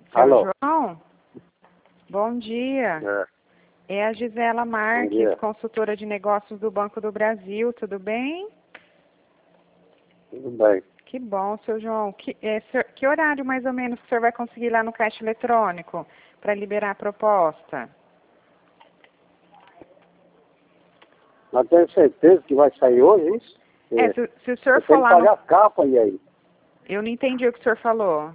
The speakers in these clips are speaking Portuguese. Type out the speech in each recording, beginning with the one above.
Seu Alô? João? Bom dia. É a Gisela Marques, consultora de negócios do Banco do Brasil. Tudo bem? Tudo bem. Que bom, seu João. Que horário mais ou menos que o senhor vai conseguir lá no caixa eletrônico para liberar a proposta? Mas tenho certeza que vai sair hoje isso? Se o senhor eu for tenho que lá pagar a capa e aí. Eu não entendi o que o senhor falou.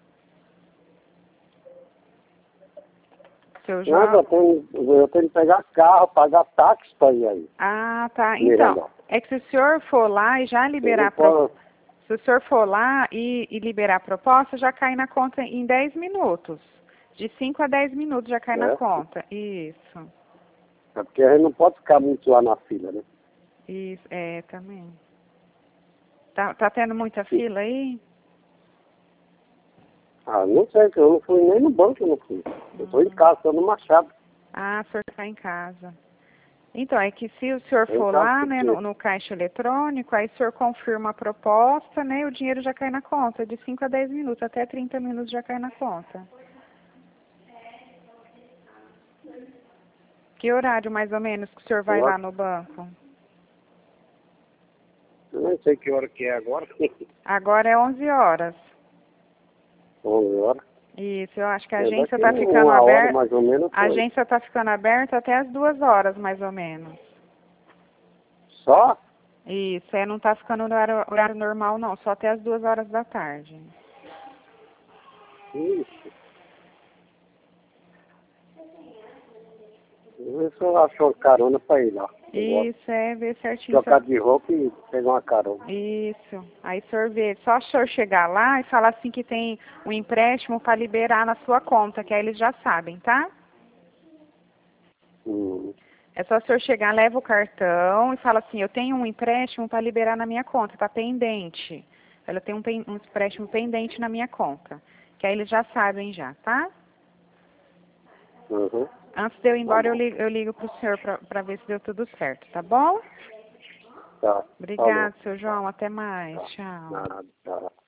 Seu João? Não, eu tenho que pegar carro, pagar táxi para ir aí. Ah, tá. Então, é que se o senhor for lá e já liberar a proposta, se o senhor for lá e liberar a proposta, já cai na conta em 10 minutos. De 5 a 10 minutos já cai na conta. Isso. É porque a gente não pode ficar muito lá na fila, né? Isso, também. Tá tendo muita fila aí? Ah, não sei, eu não fui nem no banco, eu não fui. Eu estou em casa, estou no Machado. Ah, o senhor está em casa. Então, é que se o senhor for lá, né, no caixa eletrônico, aí o senhor confirma a proposta, né, e o dinheiro já cai na conta, de 5 a 10 minutos, até 30 minutos já cai na conta. Que horário, mais ou menos, que o senhor vai lá no banco? Eu não sei que hora que é agora. Agora é 11 horas. 11 horas? Isso, eu acho que a agência está ficando uma hora, aberta. mais ou menos, A agência está ficando aberta até as 2 horas, mais ou menos. Só? Isso, não está ficando no horário normal, não, só até as 2 horas da tarde. Isso. Vê se eu acho uma carona para ir lá. Isso, vê certinho. Trocar de roupa e pegar uma carona. Isso. Aí o senhor vê, só o senhor chegar lá e falar assim que tem um empréstimo para liberar na sua conta, que aí eles já sabem, tá? É só o senhor chegar, leva o cartão e fala assim, eu tenho um empréstimo para liberar na minha conta, tá pendente. Eu tenho um empréstimo pendente na minha conta. Que aí eles já sabem já, tá? Antes de eu ir embora, eu ligo pro senhor para ver se deu tudo certo, tá bom? Tá. Obrigado, seu João. Até mais. Tchau. Nada, tá.